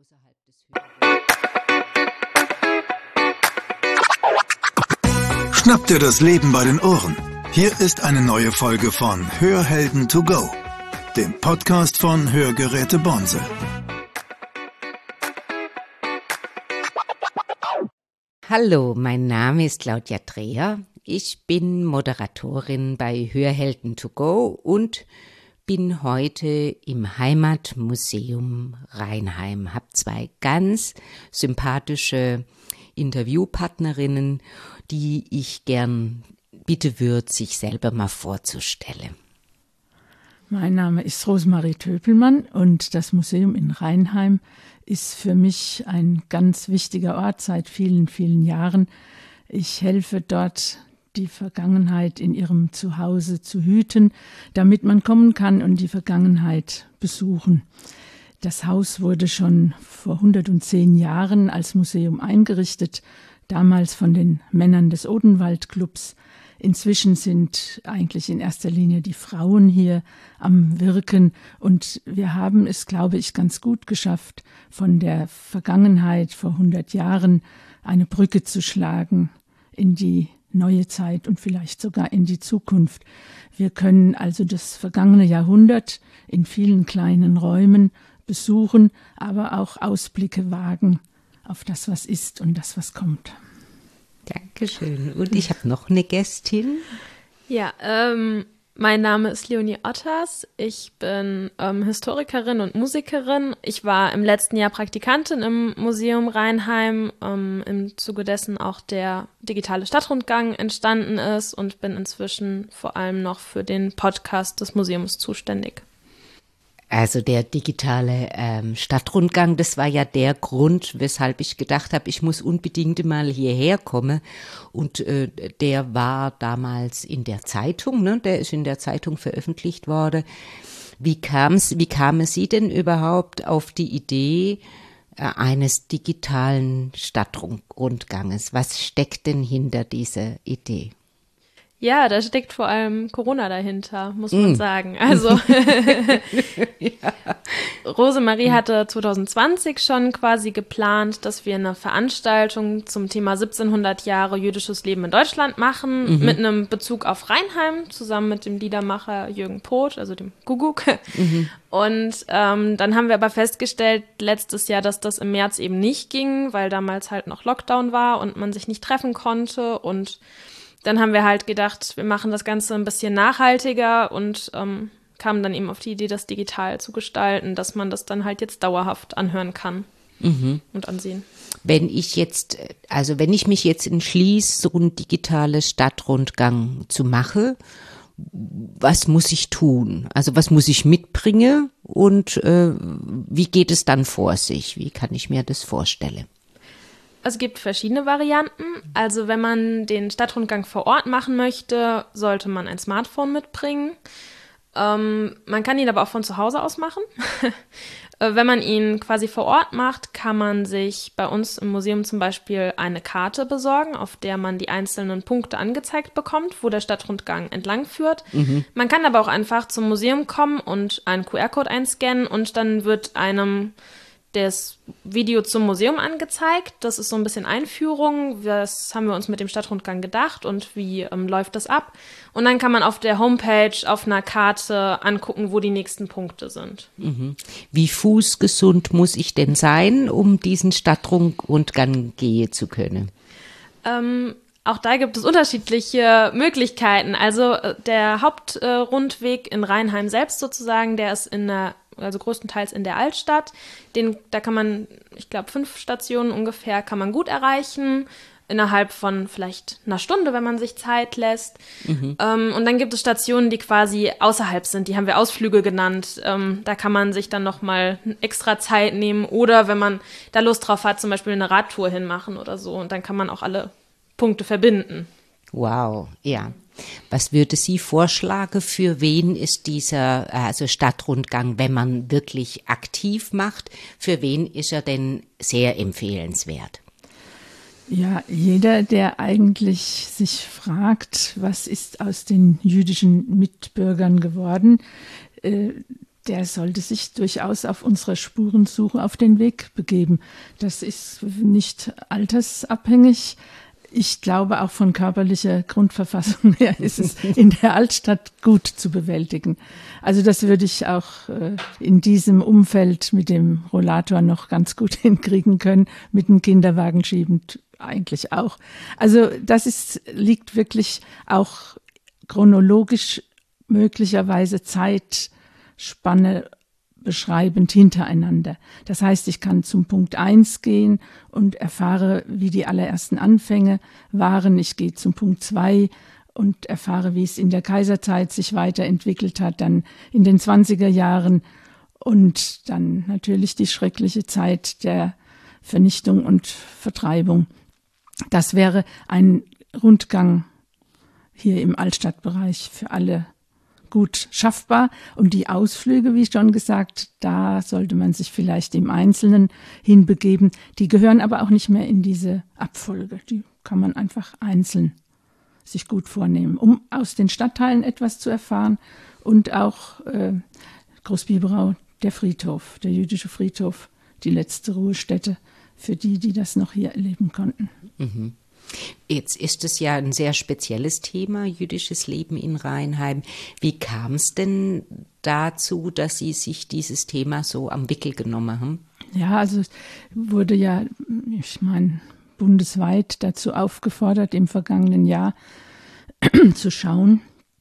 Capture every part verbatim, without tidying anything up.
außerhalb des Hörgerätes. Schnapp dir das Leben bei den Ohren. Hier ist eine neue Folge von Hörhelden to go, dem Podcast von Hörgeräte Bonse. Hallo, mein Name ist Claudia Dreher. Ich bin Moderatorin bei Hörhelden to go und bin heute im Heimatmuseum Rheinheim. Hab zwei ganz sympathische Interviewpartnerinnen, die ich gern bitte würde, sich selber mal vorzustellen. Mein Name ist Rosemarie Töpelmann und das Museum in Rheinheim ist für mich ein ganz wichtiger Ort seit vielen, vielen Jahren. Ich helfe dort, die Vergangenheit in ihrem Zuhause zu hüten, damit man kommen kann und die Vergangenheit besuchen. Das Haus wurde schon vor hundertzehn Jahren als Museum eingerichtet, damals von den Männern des Odenwald-Clubs. Inzwischen sind eigentlich in erster Linie die Frauen hier am Wirken und wir haben es, glaube ich, ganz gut geschafft, von der Vergangenheit vor hundert Jahren eine Brücke zu schlagen in die neue Zeit und vielleicht sogar in die Zukunft. Wir können also das vergangene Jahrhundert in vielen kleinen Räumen besuchen, aber auch Ausblicke wagen auf das, was ist und das, was kommt. Dankeschön. Und ich habe noch eine Gästin. Ja, ähm, mein Name ist Leonie Otters. Ich bin ähm, Historikerin und Musikerin. Ich war im letzten Jahr Praktikantin im Museum Rheinheim, ähm, im Zuge dessen auch der digitale Stadtrundgang entstanden ist und bin inzwischen vor allem noch für den Podcast des Museums zuständig. Also der digitale ähm, Stadtrundgang, das war ja der Grund, weshalb ich gedacht habe, ich muss unbedingt mal hierher kommen. Und äh, der war damals in der Zeitung, ne? Der ist in der Zeitung veröffentlicht worden. Wie kam's, wie kamen Sie denn überhaupt auf die Idee äh, eines digitalen Stadtrundganges? Was steckt denn hinter dieser Idee? Ja, da steckt vor allem Corona dahinter, muss man mm. sagen. Also ja. Rosemarie hatte zwanzig zwanzig schon quasi geplant, dass wir eine Veranstaltung zum Thema siebzehnhundert Jahre jüdisches Leben in Deutschland machen, mhm. mit einem Bezug auf Rheinheim, zusammen mit dem Liedermacher Jürgen Poth, also dem Guguk. Mhm. Und ähm, dann haben wir aber festgestellt letztes Jahr, dass das im März eben nicht ging, weil damals halt noch Lockdown war und man sich nicht treffen konnte. Und dann haben wir halt gedacht, wir machen das Ganze ein bisschen nachhaltiger und ähm, kamen dann eben auf die Idee, das digital zu gestalten, dass man das dann halt jetzt dauerhaft anhören kann mhm. und ansehen. Wenn ich jetzt, also wenn ich mich jetzt entschließe, so einen digitalen Stadtrundgang zu machen, was muss ich tun? Also was muss ich mitbringen und äh, wie geht es dann vor sich? Wie kann ich mir das vorstellen? Es gibt verschiedene Varianten. Also wenn man den Stadtrundgang vor Ort machen möchte, sollte man ein Smartphone mitbringen. Ähm, man kann ihn aber auch von zu Hause aus machen. Wenn man ihn quasi vor Ort macht, kann man sich bei uns im Museum zum Beispiel eine Karte besorgen, auf der man die einzelnen Punkte angezeigt bekommt, wo der Stadtrundgang entlang führt. Mhm. Man kann aber auch einfach zum Museum kommen und einen Q R-Code einscannen und dann wird einem das Video zum Museum angezeigt. Das ist so ein bisschen Einführung. Das haben wir uns mit dem Stadtrundgang gedacht und wie ähm, läuft das ab. Und dann kann man auf der Homepage auf einer Karte angucken, wo die nächsten Punkte sind. Mhm. Wie fußgesund muss ich denn sein, um diesen Stadtrundgang gehen zu können? Ähm, Auch da gibt es unterschiedliche Möglichkeiten. Also der Hauptrundweg äh, in Rheinheim selbst sozusagen, der ist in der also größtenteils in der Altstadt. Den, da kann man, ich glaube, fünf Stationen ungefähr kann man gut erreichen, innerhalb von vielleicht einer Stunde, wenn man sich Zeit lässt. Mhm. Ähm, und dann gibt es Stationen, die quasi außerhalb sind, die haben wir Ausflüge genannt. Ähm, da kann man sich dann nochmal extra Zeit nehmen oder wenn man da Lust drauf hat, zum Beispiel eine Radtour hinmachen oder so. Und dann kann man auch alle Punkte verbinden. Wow, ja. Was würde Sie vorschlagen, für wen ist dieser also Stadtrundgang, wenn man wirklich aktiv macht, für wen ist er denn sehr empfehlenswert? Ja, jeder, der eigentlich sich fragt, was ist aus den jüdischen Mitbürgern geworden, äh, der sollte sich durchaus auf unserer Spurensuche auf den Weg begeben. Das ist nicht altersabhängig. Ich glaube, auch von körperlicher Grundverfassung her ist es in der Altstadt gut zu bewältigen. Also das würde ich auch äh, in diesem Umfeld mit dem Rollator noch ganz gut hinkriegen können, mit dem Kinderwagen schiebend eigentlich auch. Also das ist, liegt wirklich auch chronologisch möglicherweise Zeitspanne beschreibend hintereinander. Das heißt, ich kann zum Punkt eins gehen und erfahre, wie die allerersten Anfänge waren. Ich gehe zum Punkt zwei und erfahre, wie es in der Kaiserzeit sich weiterentwickelt hat, dann in den zwanziger Jahren und dann natürlich die schreckliche Zeit der Vernichtung und Vertreibung. Das wäre ein Rundgang hier im Altstadtbereich für alle gut schaffbar. Und die Ausflüge, wie schon gesagt, da sollte man sich vielleicht im Einzelnen hinbegeben. Die gehören aber auch nicht mehr in diese Abfolge. Die kann man einfach einzeln sich gut vornehmen, um aus den Stadtteilen etwas zu erfahren. Und auch äh, Großbiberau, der Friedhof, der jüdische Friedhof, die letzte Ruhestätte für die, die das noch hier erleben konnten. Mhm. Jetzt ist es ja ein sehr spezielles Thema, jüdisches Leben in Rheinheim. Wie kam es denn dazu, dass Sie sich dieses Thema so am Wickel genommen haben? Ja, also es wurde ja, ich meine, bundesweit dazu aufgefordert, im vergangenen Jahr zu schauen,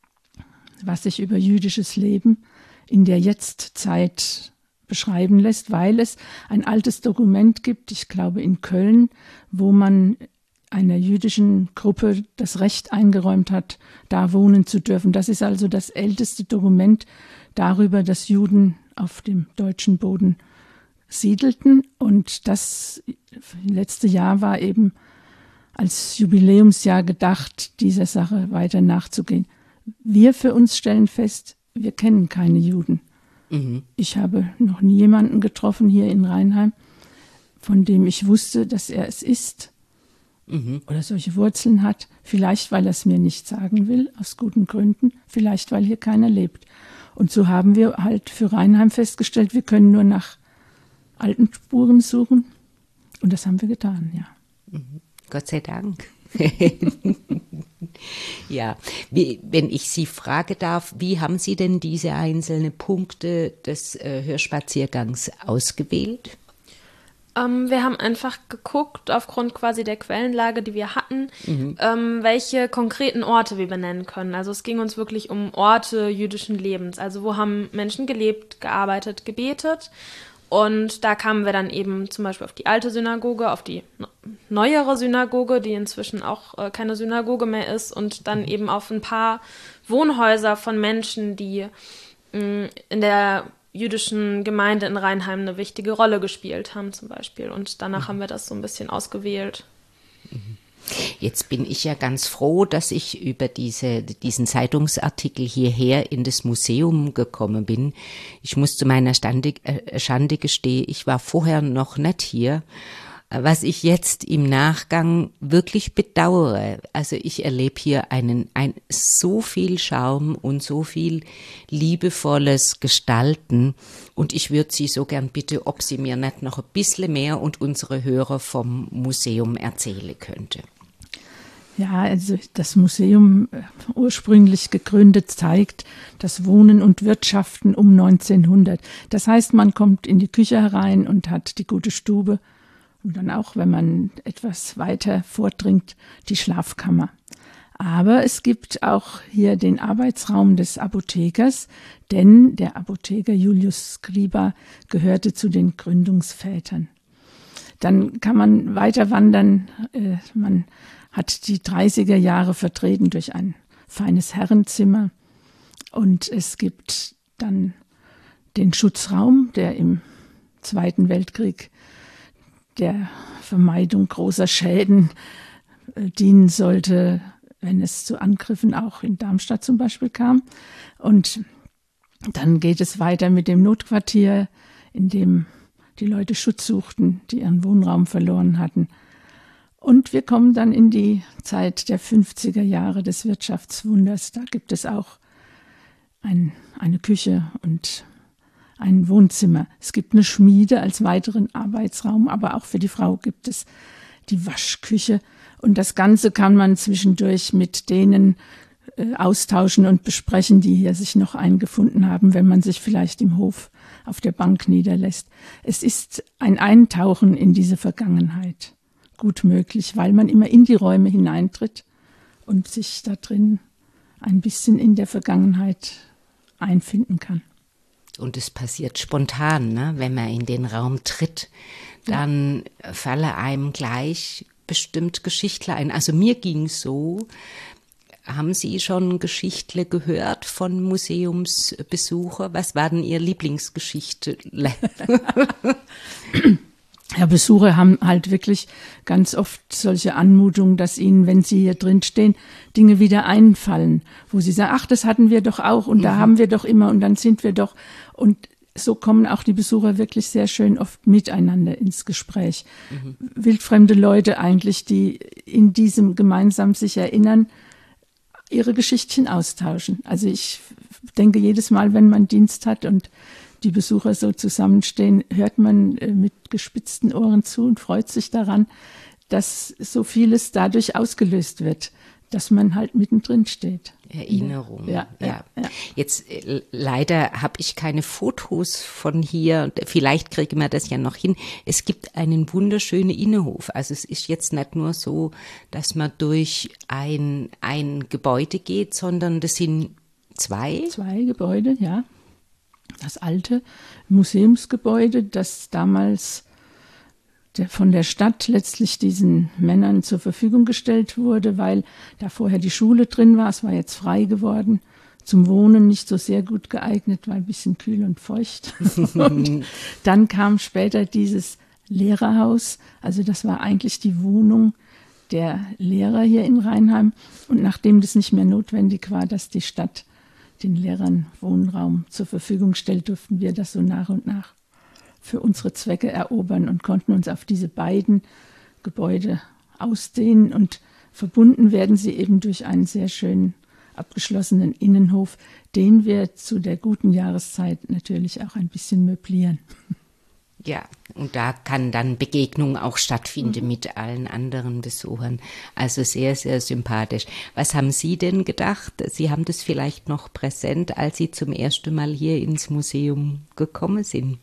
was sich über jüdisches Leben in der Jetztzeit beschreiben lässt, weil es ein altes Dokument gibt, ich glaube in Köln, wo man einer jüdischen Gruppe das Recht eingeräumt hat, da wohnen zu dürfen. Das ist also das älteste Dokument darüber, dass Juden auf dem deutschen Boden siedelten. Und das letzte Jahr war eben als Jubiläumsjahr gedacht, dieser Sache weiter nachzugehen. Wir für uns stellen fest, wir kennen keine Juden. Mhm. Ich habe noch nie jemanden getroffen hier in Rheinheim, von dem ich wusste, dass er es ist. Mhm. Oder solche Wurzeln hat, vielleicht weil er es mir nicht sagen will, aus guten Gründen, vielleicht weil hier keiner lebt. Und so haben wir halt für Rheinheim festgestellt, wir können nur nach alten Spuren suchen und das haben wir getan, ja. Mhm. Gott sei Dank. Ja, wie, wenn ich Sie fragen darf, wie haben Sie denn diese einzelnen Punkte des äh, Hörspaziergangs ausgewählt? Ähm, wir haben einfach geguckt, aufgrund quasi der Quellenlage, die wir hatten, mhm. ähm, welche konkreten Orte wir benennen können. Also es ging uns wirklich um Orte jüdischen Lebens. Also wo haben Menschen gelebt, gearbeitet, gebetet. Und da kamen wir dann eben zum Beispiel auf die alte Synagoge, auf die neuere Synagoge, die inzwischen auch äh, keine Synagoge mehr ist. Und dann eben auf ein paar Wohnhäuser von Menschen, die mh, in der jüdischen Gemeinde in Rheinheim eine wichtige Rolle gespielt haben zum Beispiel. Und danach mhm. haben wir das so ein bisschen ausgewählt. Jetzt bin ich ja ganz froh, dass ich über diese, diesen Zeitungsartikel hierher in das Museum gekommen bin. Ich muss zu meiner Stande, äh, Schande gestehen, ich war vorher noch nicht hier. Was ich jetzt im Nachgang wirklich bedauere, also ich erlebe hier einen, ein so viel Charme und so viel liebevolles Gestalten und ich würde Sie so gern bitten, ob Sie mir nicht noch ein bisschen mehr und unsere Hörer vom Museum erzählen könnte. Ja, also das Museum, ursprünglich gegründet, zeigt das Wohnen und Wirtschaften um neunzehnhundert. Das heißt, man kommt in die Küche herein und hat die gute Stube. Und dann auch, wenn man etwas weiter vordringt, die Schlafkammer. Aber es gibt auch hier den Arbeitsraum des Apothekers, denn der Apotheker Julius Skriba gehörte zu den Gründungsvätern. Dann kann man weiter wandern. Äh, man hat die dreißiger Jahre vertreten durch ein feines Herrenzimmer. Und es gibt dann den Schutzraum, der im Zweiten Weltkrieg der Vermeidung großer Schäden äh, dienen sollte, wenn es zu Angriffen auch in Darmstadt zum Beispiel kam. Und dann geht es weiter mit dem Notquartier, in dem die Leute Schutz suchten, die ihren Wohnraum verloren hatten. Und wir kommen dann in die Zeit der fünfziger Jahre des Wirtschaftswunders. Da gibt es auch ein, eine Küche und ein Wohnzimmer. Es gibt eine Schmiede als weiteren Arbeitsraum, aber auch für die Frau gibt es die Waschküche. Und das Ganze kann man zwischendurch mit denen äh, austauschen und besprechen, die hier sich noch eingefunden haben, wenn man sich vielleicht im Hof auf der Bank niederlässt. Es ist ein Eintauchen in diese Vergangenheit gut möglich, weil man immer in die Räume hineintritt und sich da drin ein bisschen in der Vergangenheit einfinden kann. Und es passiert spontan, ne? Wenn man in den Raum tritt, dann ja. falle einem gleich bestimmt Geschichtler ein. Also mir ging es so. Haben Sie schon Geschichtle gehört von Museumsbesuchern? Was war denn Ihr Lieblingsgeschichte? Ja, Besucher haben halt wirklich ganz oft solche Anmutungen, dass ihnen, wenn sie hier drin stehen, Dinge wieder einfallen, wo sie sagen, ach, das hatten wir doch auch und mhm. da haben wir doch immer und dann sind wir doch. Und so kommen auch die Besucher wirklich sehr schön oft miteinander ins Gespräch. Mhm. Wildfremde Leute eigentlich, die in diesem gemeinsam sich erinnern, ihre Geschichtchen austauschen. Also ich denke jedes Mal, wenn man Dienst hat und die Besucher so zusammenstehen, hört man mit gespitzten Ohren zu und freut sich daran, dass so vieles dadurch ausgelöst wird, dass man halt mittendrin steht. Erinnerung. Ja, ja, ja. ja. Jetzt äh, leider habe ich keine Fotos von hier. Vielleicht kriegen wir das ja noch hin. Es gibt einen wunderschönen Innenhof. Also es ist jetzt nicht nur so, dass man durch ein, ein Gebäude geht, sondern das sind zwei. Zwei Gebäude, ja. Das alte Museumsgebäude, das damals der, von der Stadt letztlich diesen Männern zur Verfügung gestellt wurde, weil da vorher die Schule drin war. Es war jetzt frei geworden. Zum Wohnen nicht so sehr gut geeignet, weil ein bisschen kühl und feucht. Und dann kam später dieses Lehrerhaus. Also das war eigentlich die Wohnung der Lehrer hier in Rheinheim. Und nachdem das nicht mehr notwendig war, dass die Stadt den Lehrern Wohnraum zur Verfügung stellt, durften wir das so nach und nach für unsere Zwecke erobern und konnten uns auf diese beiden Gebäude ausdehnen. Und verbunden werden sie eben durch einen sehr schönen abgeschlossenen Innenhof, den wir zu der guten Jahreszeit natürlich auch ein bisschen möblieren. Ja, und da kann dann Begegnung auch stattfinden mhm. mit allen anderen Besuchern. Also sehr, sehr sympathisch. Was haben Sie denn gedacht? Sie haben das vielleicht noch präsent, als Sie zum ersten Mal hier ins Museum gekommen sind.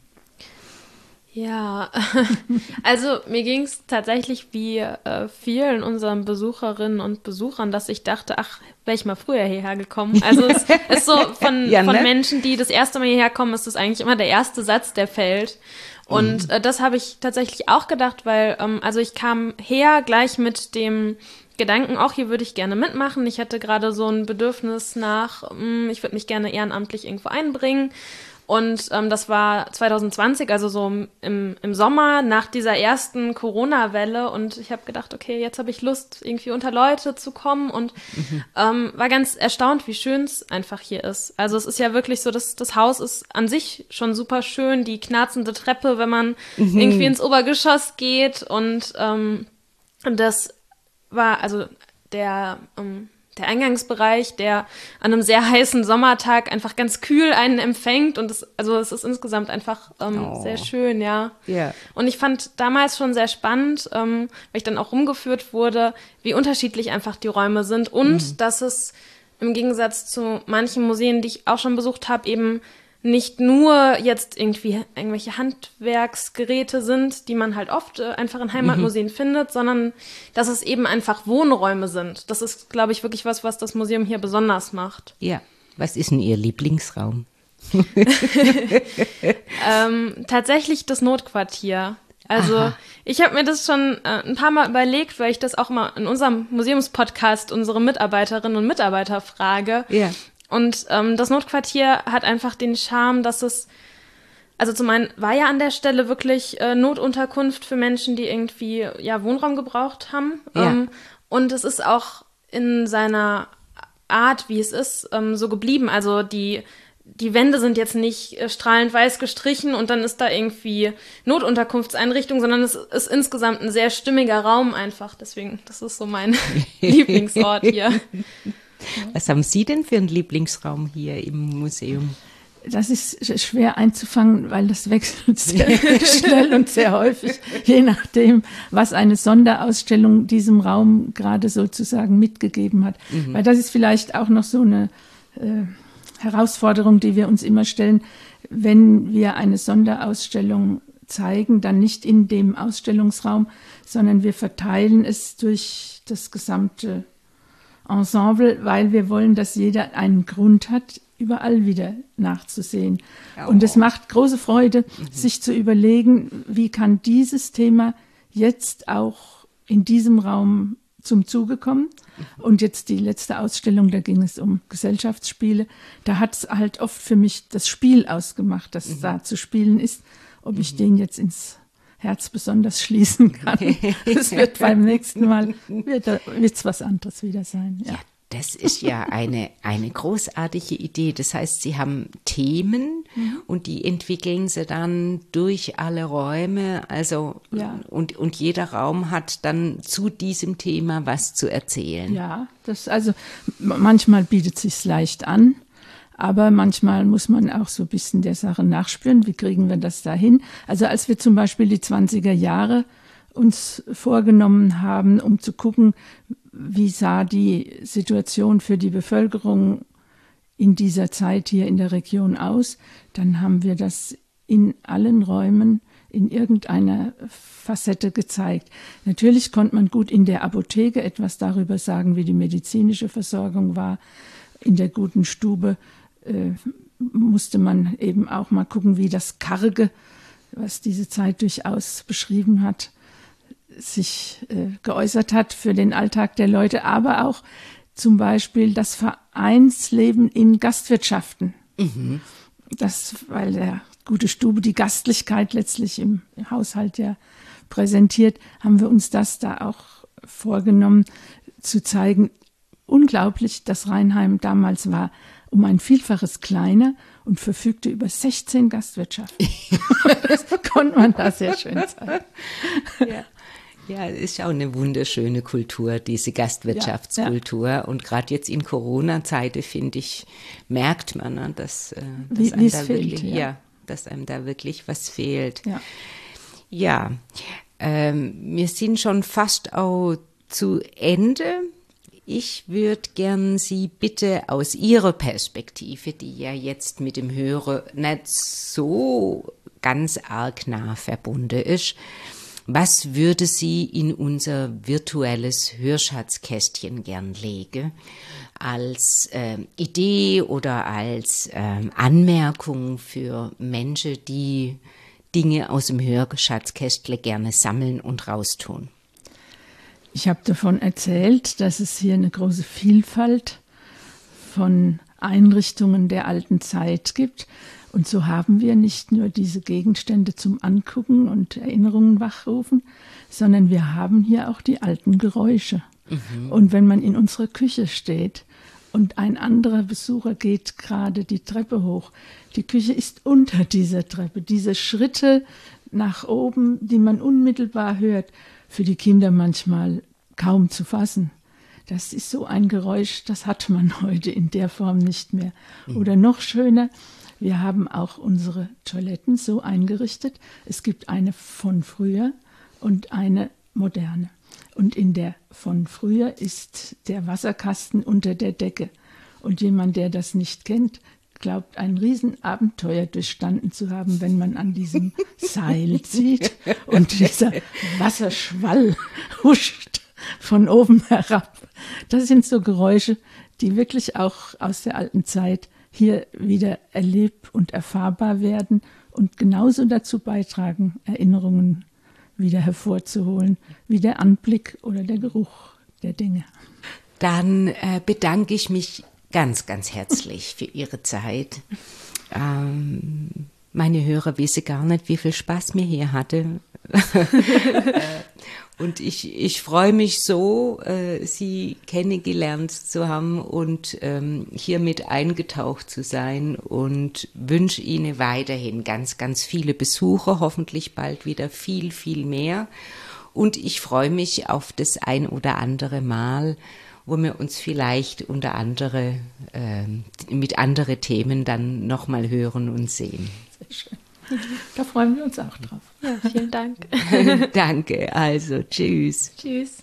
Ja, also mir ging es tatsächlich wie äh, vielen unseren Besucherinnen und Besuchern, dass ich dachte, ach, wäre ich mal früher hierher gekommen. Also es ist so von, ja, ne? von Menschen, die das erste Mal hierher kommen, ist das eigentlich immer der erste Satz, der fällt. Und mhm. äh, das habe ich tatsächlich auch gedacht, weil ähm, also ich kam her gleich mit dem Gedanken, auch hier würde ich gerne mitmachen. Ich hatte gerade so ein Bedürfnis nach, mh, ich würde mich gerne ehrenamtlich irgendwo einbringen. Und ähm, das war zwanzig zwanzig, also so im, im Sommer nach dieser ersten Corona-Welle. Und ich habe gedacht, okay, jetzt habe ich Lust, irgendwie unter Leute zu kommen. Und mhm. ähm, war ganz erstaunt, wie schön es einfach hier ist. Also es ist ja wirklich so, dass das Haus ist an sich schon super schön. Die knarzende Treppe, wenn man mhm. irgendwie ins Obergeschoss geht. Und ähm, das war, also der... Ähm, Der Eingangsbereich, der an einem sehr heißen Sommertag einfach ganz kühl einen empfängt. Und es, also es ist insgesamt einfach ähm, oh. sehr schön, ja. Yeah. Und ich fand damals schon sehr spannend, ähm, weil ich dann auch rumgeführt wurde, wie unterschiedlich einfach die Räume sind. Und mhm. dass es im Gegensatz zu manchen Museen, die ich auch schon besucht habe, eben nicht nur jetzt irgendwie irgendwelche Handwerksgeräte sind, die man halt oft äh, einfach in Heimatmuseen mhm. findet, sondern dass es eben einfach Wohnräume sind. Das ist, glaube ich, wirklich was, was das Museum hier besonders macht. Ja, was ist denn Ihr Lieblingsraum? ähm, tatsächlich das Notquartier. Also Aha. ich habe mir das schon äh, ein paar Mal überlegt, weil ich das auch mal in unserem Museumspodcast unsere Mitarbeiterinnen und Mitarbeiter frage. Ja. Und ähm, das Notquartier hat einfach den Charme, dass es, also zum einen war ja an der Stelle wirklich äh, Notunterkunft für Menschen, die irgendwie ja Wohnraum gebraucht haben. Ja. Ähm, und es ist auch in seiner Art, wie es ist, ähm, so geblieben. Also die die Wände sind jetzt nicht äh, strahlend weiß gestrichen und dann ist da irgendwie Notunterkunftseinrichtung, sondern es ist insgesamt ein sehr stimmiger Raum einfach. Deswegen, das ist so mein Lieblingsort hier. Was haben Sie denn für einen Lieblingsraum hier im Museum? Das ist schwer einzufangen, weil das wechselt sehr schnell und sehr häufig, je nachdem, was eine Sonderausstellung diesem Raum gerade sozusagen mitgegeben hat. Mhm. Weil das ist vielleicht auch noch so eine äh, Herausforderung, die wir uns immer stellen, wenn wir eine Sonderausstellung zeigen, dann nicht in dem Ausstellungsraum, sondern wir verteilen es durch das gesamte Ensemble, weil wir wollen, dass jeder einen Grund hat, überall wieder nachzusehen. Oh. Und es macht große Freude, mhm. sich zu überlegen, wie kann dieses Thema jetzt auch in diesem Raum zum Zuge kommen. Mhm. Und jetzt die letzte Ausstellung, da ging es um Gesellschaftsspiele. Da hat es halt oft für mich das Spiel ausgemacht, das mhm. da zu spielen ist. Ob mhm. ich den jetzt ins Herz besonders schließen kann. Es wird beim nächsten Mal, wird es was anderes wieder sein. Ja. Ja, das ist ja eine, eine großartige Idee. Das heißt, Sie haben Themen mhm. und die entwickeln Sie dann durch alle Räume. Also ja. und, und jeder Raum hat dann zu diesem Thema was zu erzählen. Ja, das also manchmal bietet es sich leicht an. Aber manchmal muss man auch so ein bisschen der Sache nachspüren, wie kriegen wir das da hin? Also als wir zum Beispiel die zwanziger Jahre uns vorgenommen haben, um zu gucken, wie sah die Situation für die Bevölkerung in dieser Zeit hier in der Region aus, dann haben wir das in allen Räumen in irgendeiner Facette gezeigt. Natürlich konnte man gut in der Apotheke etwas darüber sagen, wie die medizinische Versorgung war. In der guten Stube äh, musste man eben auch mal gucken, wie das Karge, was diese Zeit durchaus beschrieben hat, sich äh, geäußert hat für den Alltag der Leute, aber auch zum Beispiel das Vereinsleben in Gastwirtschaften. Mhm. Das, weil der gute Stube die Gastlichkeit letztlich im Haushalt ja präsentiert, haben wir uns das da auch vorgenommen zu zeigen. Unglaublich, dass Rheinheim damals war um ein Vielfaches kleiner und verfügte über sechzehn Gastwirtschaften. Das konnte man da sehr schön zeigen. Ja. Ja, es ist auch eine wunderschöne Kultur, diese Gastwirtschaftskultur. Ja, ja. Und gerade jetzt in Corona-Zeiten, finde ich, merkt man, ne, dass, äh, dass, Wie, einem da fehlt, wirklich, ja. Ja, dass einem da wirklich was fehlt. Ja, ja ähm, wir sind schon fast auch zu Ende. Ich würde gern Sie bitte aus Ihrer Perspektive, die ja jetzt mit dem Hörer nicht so ganz arg nah verbunden ist, was würde Sie in unser virtuelles Hörschatzkästchen gern legen? Als äh, Idee oder als äh, Anmerkung für Menschen, die Dinge aus dem Hörschatzkästle gerne sammeln und raustun? Ich habe davon erzählt, dass es hier eine große Vielfalt von Einrichtungen der alten Zeit gibt. Und so haben wir nicht nur diese Gegenstände zum Angucken und Erinnerungen wachrufen, sondern wir haben hier auch die alten Geräusche. Mhm. Und wenn man in unserer Küche steht und ein anderer Besucher geht gerade die Treppe hoch, die Küche ist unter dieser Treppe, diese Schritte nach oben, die man unmittelbar hört, für die Kinder manchmal kaum zu fassen. Das ist so ein Geräusch, das hat man heute in der Form nicht mehr. Mhm. Oder noch schöner, wir haben auch unsere Toiletten so eingerichtet. Es gibt eine von früher und eine moderne. Und in der von früher ist der Wasserkasten unter der Decke. Und jemand, der das nicht kennt, glaubt, ein Riesenabenteuer durchstanden zu haben, wenn man an diesem Seil zieht und dieser Wasserschwall huscht von oben herab. Das sind so Geräusche, die wirklich auch aus der alten Zeit hier wieder erlebt und erfahrbar werden und genauso dazu beitragen, Erinnerungen wieder hervorzuholen, wie der Anblick oder der Geruch der Dinge. Dann äh, bedanke ich mich ganz, ganz herzlich für Ihre Zeit. Ähm, meine Hörer wissen gar nicht, wie viel Spaß mir hier hatte. Und ich, ich freue mich so, äh, Sie kennengelernt zu haben und ähm, hier mit eingetaucht zu sein und wünsche Ihnen weiterhin ganz, ganz viele Besucher, hoffentlich bald wieder viel, viel mehr. Und ich freue mich auf das ein oder andere Mal, wo wir uns vielleicht unter andere, äh, mit anderen Themen dann nochmal hören und sehen. Sehr schön. Da freuen wir uns auch drauf. Ja, vielen Dank. Danke, also tschüss. Tschüss.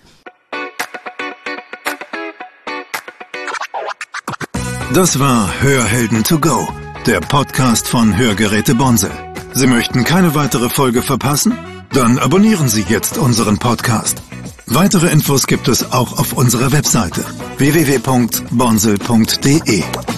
Das war Hörhelden to go, der Podcast von Hörgeräte Bonsel. Sie möchten keine weitere Folge verpassen? Dann abonnieren Sie jetzt unseren Podcast. Weitere Infos gibt es auch auf unserer Webseite w w w punkt bonsel punkt d e.